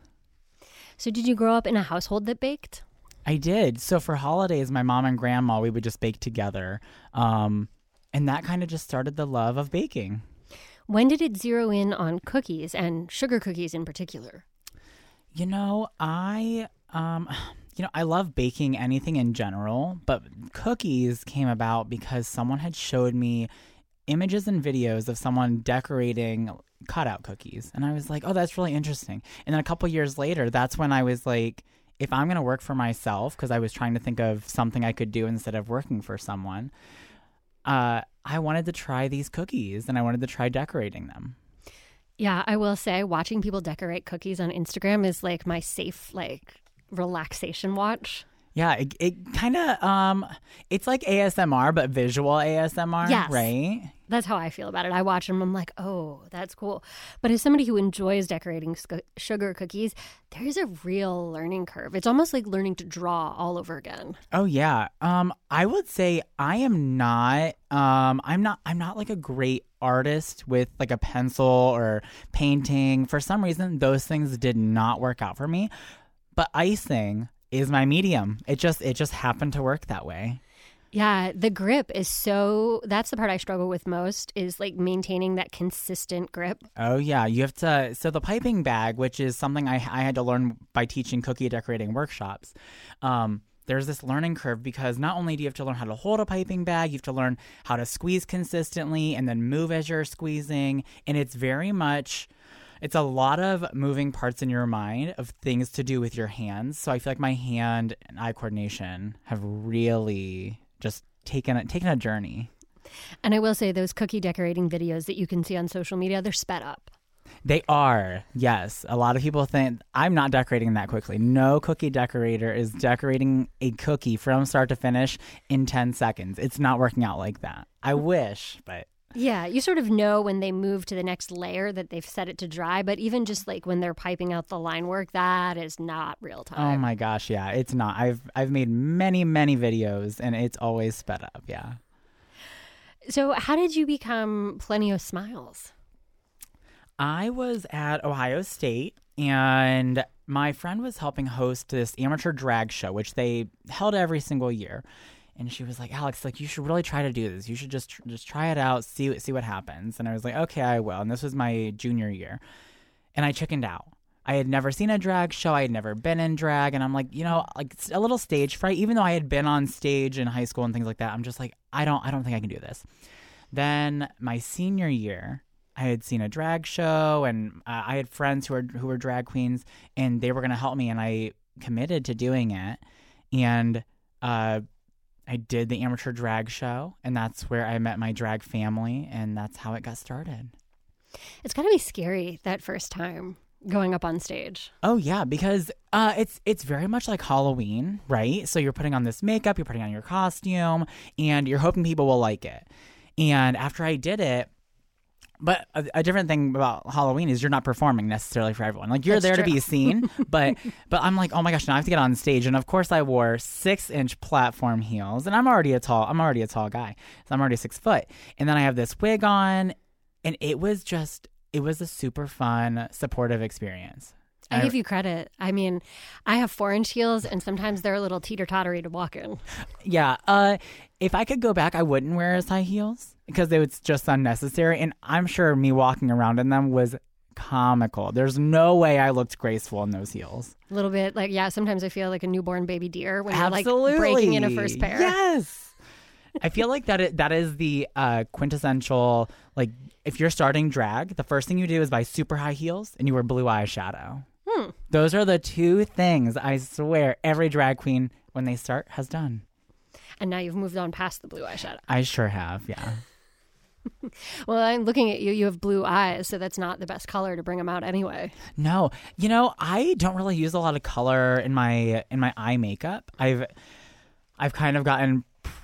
So did you grow up in a household that baked?
I did. So for holidays, my mom and grandma, we would just bake together. Um, and that kind of just started the love of baking.
When did it zero in on cookies and sugar cookies in particular?
You know, I, um, you know, I love baking anything in general, but cookies came about because someone had showed me images and videos of someone decorating cutout cookies. And I was like, oh, that's really interesting. And then a couple years later, that's when I was like, if I'm going to work for myself, because I was trying to think of something I could do instead of working for someone, uh, I wanted to try these cookies and I wanted to try decorating them.
Yeah, I will say watching people decorate cookies on Instagram is like my safe, like, relaxation watch.
Yeah, it, it kind of, um, it's like A S M R, but visual A S M R,
yes.
Right?
That's how I feel about it. I watch them, I'm like, oh, that's cool. But as somebody who enjoys decorating sc- sugar cookies, there's a real learning curve. It's almost like learning to draw all over again.
Oh, yeah. Um, I would say I am not, um, I'm not, I'm not like a great artist with like a pencil or painting. For some reason, those things did not work out for me. But icing is my medium. It just, it just happened to work that way.
Yeah, the grip is so, that's the part I struggle with most, is like maintaining that consistent grip.
Oh, yeah. You have to, so the piping bag, which is something I, I had to learn by teaching cookie decorating workshops, um, there's this learning curve because not only do you have to learn how to hold a piping bag, you have to learn how to squeeze consistently and then move as you're squeezing. And it's very much, it's a lot of moving parts in your mind of things to do with your hands. So I feel like my hand and eye coordination have really just taken a, taken a journey.
And I will say those cookie decorating videos that you can see on social media, they're sped up.
They are, yes. A lot of people think I'm not decorating that quickly. No cookie decorator is decorating a cookie from start to finish in ten seconds. It's not working out like that. I wish, but
Yeah, you sort of know when they move to the next layer that they've set it to dry, but even just like when they're piping out the line work, that is not real time.
Oh my gosh, yeah, it's not. I've I've made many, many videos and it's always sped up, yeah.
So how did you become Plenty of Smiles?
I was at Ohio State and my friend was helping host this amateur drag show, which they held every single year. And she was like, Alex, like, you should really try to do this. You should just just try it out, see see what happens. And I was like, okay, I will. And this was my junior year. And I chickened out. I had never seen a drag show. I had never been in drag. And I'm like, you know, like a little stage fright. Even though I had been on stage in high school and things like that, I'm just like, I don't, I don't think I can do this. Then my senior year, I had seen a drag show and uh, I had friends who were who were drag queens and they were going to help me. And I committed to doing it. And uh I did the amateur drag show, and that's where I met my drag family, and that's how it got started.
It's got to be scary that first time going up on stage.
Oh, yeah, because uh, it's it's very much like Halloween, right? So you're putting on this makeup, you're putting on your costume, and you're hoping people will like it. And after I did it, but a, a different thing about Halloween is you're not performing necessarily for everyone. Like, you're
That's
there
true.
to be seen, but but I'm like, oh my gosh, now I have to get on stage. And of course I wore six inch platform heels, and I'm already a tall, I'm already a tall guy. So I'm already six foot. And then I have this wig on, and it was just, it was a super fun, supportive experience.
I give you credit. I mean, I have four inch heels, and sometimes they're a little teeter-tottery to walk in.
Yeah. Uh, if I could go back, I wouldn't wear as high heels because it was just unnecessary. And I'm sure me walking around in them was comical. There's no way I looked graceful in those heels.
A little bit like, yeah, sometimes I feel like a newborn baby deer when
Absolutely.
you're like breaking in a first pair.
Yes. I feel like that is, that is the uh, quintessential, like, if you're starting drag, the first thing you do is buy super high heels and you wear blue eyeshadow.
Hmm.
Those are the two things I swear every drag queen, when they start, has done.
And now you've moved on past the blue eyeshadow.
I sure have, yeah.
Well, I'm looking at you. You have blue eyes, so that's not the best color to bring them out anyway.
No, you know, I don't really use a lot of color in my in my eye makeup. I've I've kind of gotten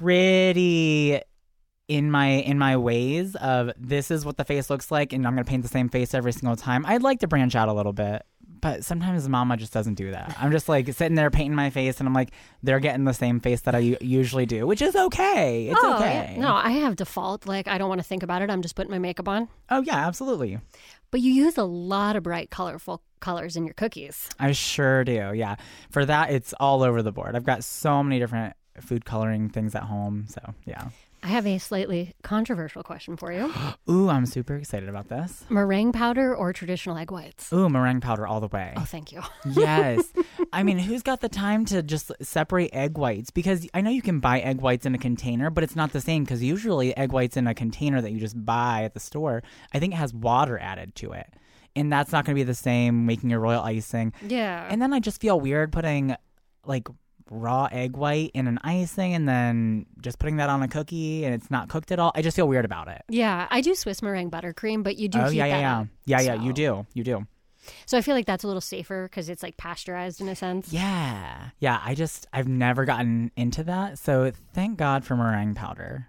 pretty in my in my ways of this is what the face looks like, and I'm going to paint the same face every single time. I'd like to branch out a little bit, but sometimes Mama just doesn't do that. I'm just like sitting there painting my face, and I'm like, they're getting the same face that I u- usually do, which is okay. It's
oh,
okay.
Yeah. No, I have default. Like, I don't want to think about it. I'm just putting my makeup on.
Oh, yeah, absolutely.
But you use a lot of bright, colorful colors in your cookies.
I sure do, yeah. For that, it's all over the board. I've got so many different food coloring things at home, so yeah.
I have a slightly controversial question for you.
Ooh, I'm super excited about this.
Meringue powder or traditional egg whites?
Ooh, meringue powder all the way.
Oh, thank you.
Yes. I mean, who's got the time to just separate egg whites? Because I know you can buy egg whites in a container, but it's not the same because usually egg whites in a container that you just buy at the store, I think it has water added to it. And that's not going to be the same making your royal icing.
Yeah.
And then I just feel weird putting like raw egg white in an icing and then just putting that on a cookie and it's not cooked at all. I just feel weird about it.
Yeah, I do Swiss meringue buttercream, but you do
oh,
heat
yeah, yeah,
that
yeah.
up.
Yeah, yeah,
So-
you do. You do.
So I feel like that's a little safer because it's like pasteurized in a sense.
Yeah. Yeah, I just, I've never gotten into that. So thank God for meringue powder.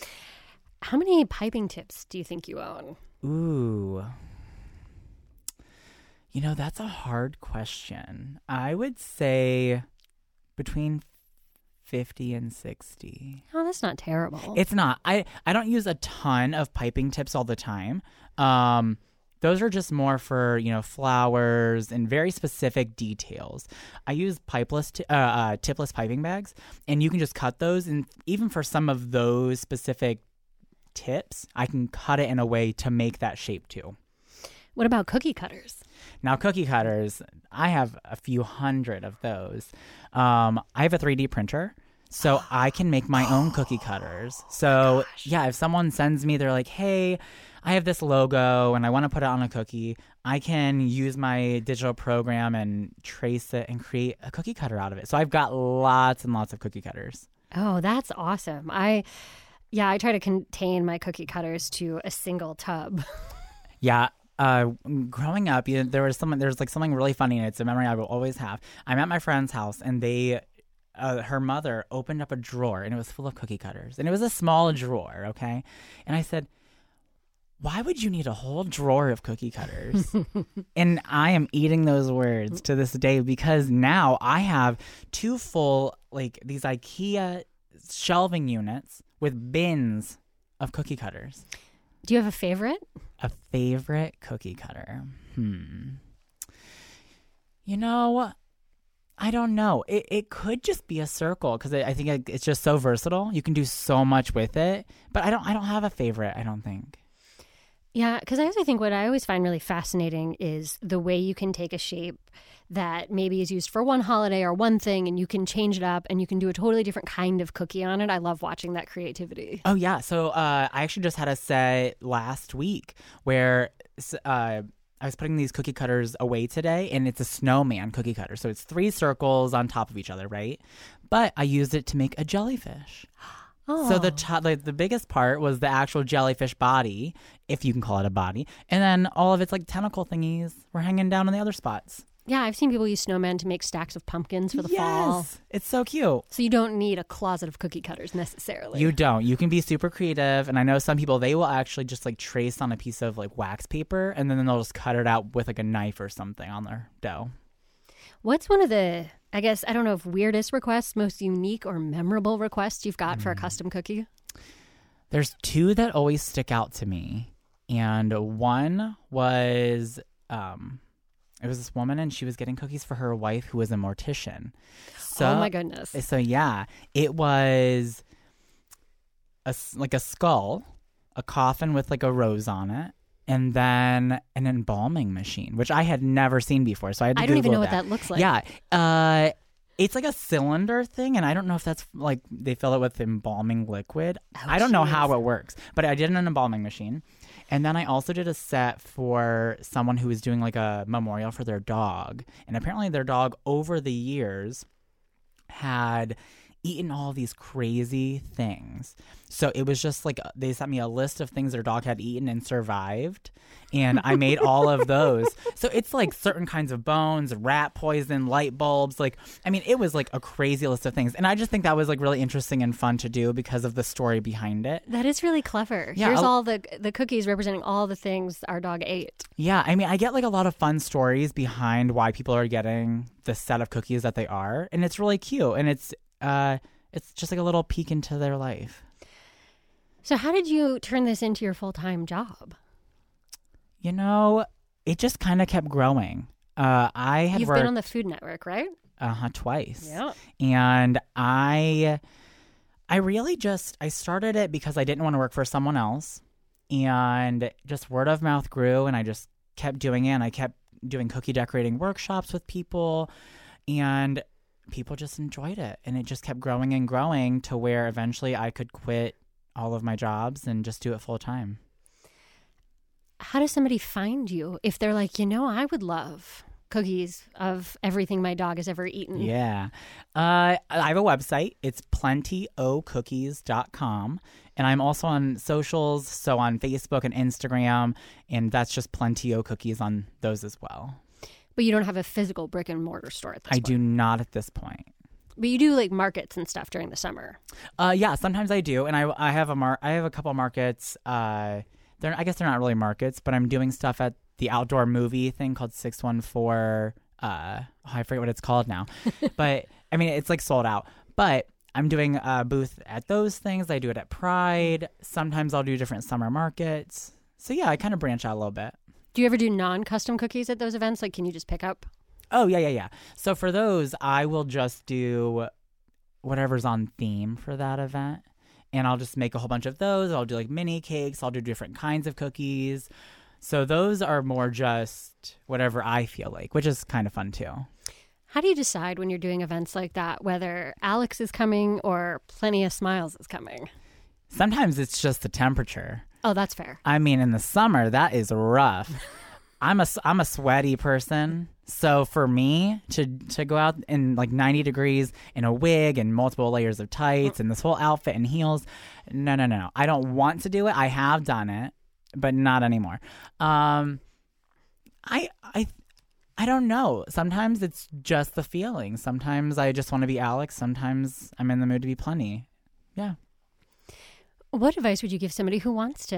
How many piping tips do you think you own?
Ooh. You know, that's a hard question. I would say between fifty and sixty.
Oh, that's not terrible.
It's not. I, I don't use a ton of piping tips all the time. Um, those are just more for, you know, flowers and very specific details. I use pipeless, t- uh, uh, tipless piping bags, and you can just cut those. And even for some of those specific tips, I can cut it in a way to make that shape too.
What about cookie cutters?
Now, cookie cutters, I have a few hundred of those. Um, I have a three D printer, so I can make my own cookie cutters. So, yeah, if someone sends me, they're like, hey, I have this logo and I want to put it on a cookie, I can use my digital program and trace it and create a cookie cutter out of it. So I've got lots and lots of cookie cutters.
Oh, that's awesome. I, yeah, I try to contain my cookie cutters to a single tub.
Yeah. Uh, growing up, you know, there was some, there's like something really funny, and it's a memory I will always have. I'm at my friend's house, and they, uh, her mother opened up a drawer, and it was full of cookie cutters, and it was a small drawer, okay? And I said, why would you need a whole drawer of cookie cutters? And I am eating those words to this day because now I have two full, like these IKEA shelving units with bins of cookie cutters.
Do you have a favorite?
A favorite cookie cutter? Hmm. You know, I don't know. It it could just be a circle because I think it, it's just so versatile. You can do so much with it. But I don't. I don't have a favorite. I don't think.
Yeah, because I also think what I always find really fascinating is the way you can take a shape that maybe is used for one holiday or one thing, and you can change it up and you can do a totally different kind of cookie on it. I love watching that creativity.
Oh yeah. So uh, I actually just had a set last week where. Uh, I was putting these cookie cutters away today, and it's a snowman cookie cutter. So it's three circles on top of each other, right? But I used it to make a jellyfish. Oh. So the top, like, the biggest part was the actual jellyfish body, if you can call it a body. And then all of its like tentacle thingies were hanging down in the other spots.
Yeah, I've seen people use snowmen to make stacks of pumpkins for the
yes.
fall.
It's so cute.
So you don't need a closet of cookie cutters necessarily.
You don't. You can be super creative. And I know some people, they will actually just like trace on a piece of like wax paper and then they'll just cut it out with like a knife or something on their dough.
What's one of the, I guess, I don't know if weirdest requests, most unique or memorable requests you've got mm. for a custom cookie?
There's two that always stick out to me. And one was... um. It was this woman, and she was getting cookies for her wife, who was a mortician. So,
oh my goodness!
So yeah, it was a like a skull, a coffin with like a rose on it, and then an embalming machine, which I had never seen before. So I had to
I don't
Google
even know
that.
what that looks like.
Yeah, uh, it's like a cylinder thing, and I don't know if that's like they fill it with embalming liquid.
Oh,
I don't know
geez.
how it works, but I did an embalming machine. And then I also did a set for someone who was doing like a memorial for their dog. And apparently their dog over the years had eaten all these crazy things. So it was just like they sent me a list of things their dog had eaten and survived. And I made all of those. So it's like certain kinds of bones, rat poison, light bulbs. Like, I mean, it was like a crazy list of things. And I just think that was like really interesting and fun to do because of the story behind it.
That is really clever.
Yeah,
Here's
I'll,
all the the cookies representing all the things our dog ate.
Yeah, I mean, I get like a lot of fun stories behind why people are getting the set of cookies that they are. And it's really cute. And it's uh, it's just like a little peek into their life.
So how did you turn this into your full-time job?
You know, it just kind of kept growing. Uh, I had
You've
worked,
been on the Food Network, right?
Uh-huh, twice.
Yeah.
And I, I really just, I started it because I didn't want to work for someone else. And just word of mouth grew, and I just kept doing it. And I kept doing cookie decorating workshops with people. And people just enjoyed it. And it just kept growing and growing to where eventually I could quit all of my jobs and just do it full time.
How does somebody find you if they're like, you know, I would love cookies of everything my dog has ever eaten?
Yeah. Uh, I have a website. It's plenty o cookies dot com. And I'm also on socials, so on Facebook and Instagram. And that's just Plenty O Cookies on those as well.
But you don't have a physical brick and mortar store at this
I
point?
do not at this point.
But you do like markets and stuff during the summer?
Uh, yeah, sometimes I do. And I, I have a mar- I have a couple markets. Uh, they're I guess they're not really markets, but I'm doing stuff at the outdoor movie thing called six one four. Uh, oh, I forget what it's called now. But, I mean, it's like sold out. But I'm doing a booth at those things. I do it at Pride. Sometimes I'll do different summer markets. So, yeah, I kind of branch out a little bit.
Do you ever do non-custom cookies at those events? Like, can you just pick up?
Oh, yeah, yeah, yeah. So for those, I will just do whatever's on theme for that event. And I'll just make a whole bunch of those. I'll do like mini cakes. I'll do different kinds of cookies. So those are more just whatever I feel like, which is kind of fun too.
How do you decide when you're doing events like that, whether Alex is coming or Plenty of Smiles is coming?
Sometimes it's just the temperature.
Oh, that's fair.
I mean, in the summer, that is rough. I'm a, I'm a sweaty person. So for me to to go out in like ninety degrees in a wig and multiple layers of tights and this whole outfit and heels, no, no, no, no. I don't want to do it. I have done it, but not anymore. Um, I I I don't know. Sometimes it's just the feeling. Sometimes I just want to be Alex. Sometimes I'm in the mood to be Plenty. Yeah.
What advice would you give somebody who wants to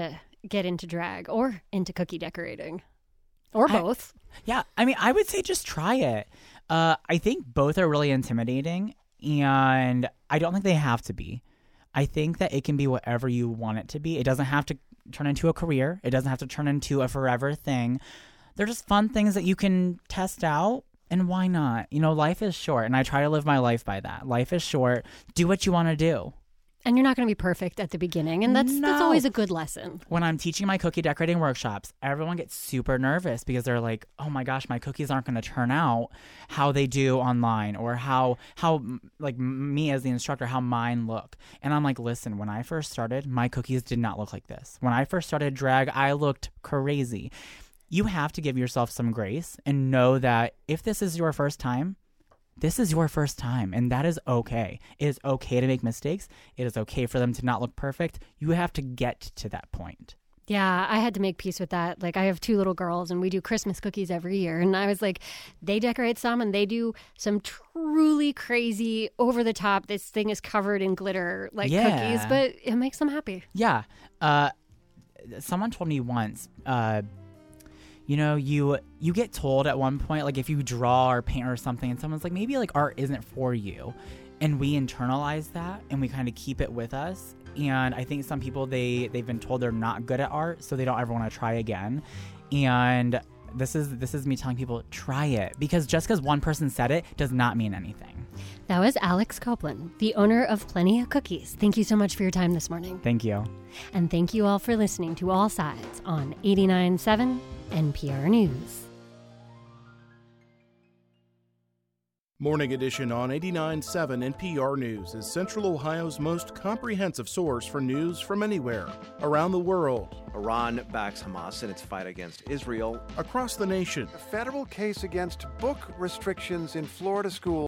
get into drag or into cookie decorating? Or both?
I, yeah, I mean, I would say just try it. Uh, I think both are really intimidating, and I don't think they have to be. I think that it can be whatever you want it to be. It doesn't have to turn into a career. It doesn't have to turn into a forever thing. They're just fun things that you can test out, and why not? You know, life is short, and I try to live my life by that. Life is short. Do what you want to do.
And you're not going to be perfect at the beginning, and that's
no.
that's always a good lesson.
When I'm teaching my cookie decorating workshops, everyone gets super nervous because they're like, "Oh my gosh, my cookies aren't going to turn out how they do online, or how how like me as the instructor, how mine look." And I'm like, "Listen, when I first started, my cookies did not look like this. When I first started drag, I looked crazy." You have to give yourself some grace and know that if this is your first time, this is your first time, and that is okay. It is okay to make mistakes. It is okay for them to not look perfect. You have to get to that point.
Yeah, I had to make peace with that. Like, I have two little girls, and we do Christmas cookies every year. And I was like, they decorate some, and they do some truly crazy, over the top, this thing is covered in glitter, like
yeah.
cookies, but it makes them happy.
Yeah. Uh, someone told me once, uh, you know, you you get told at one point, like if you draw or paint or something, and someone's like, maybe like art isn't for you. And we internalize that and we kind of keep it with us. And I think some people, they, they've been told they're not good at art, so they don't ever want to try again. And this is this is me telling people, try it. Because just because one person said it does not mean anything.
That was Alex Copeland, the owner of Plenty of Cookies. Thank you so much for your time this morning.
Thank you.
And thank you all for listening to All Sides on eighty-nine point seven N P R News.
Morning Edition on eighty-nine point seven N P R News is Central Ohio's most comprehensive source for news from anywhere, around the world.
Iran backs Hamas in its fight against Israel.
Across the nation.
A federal case against book restrictions in Florida schools.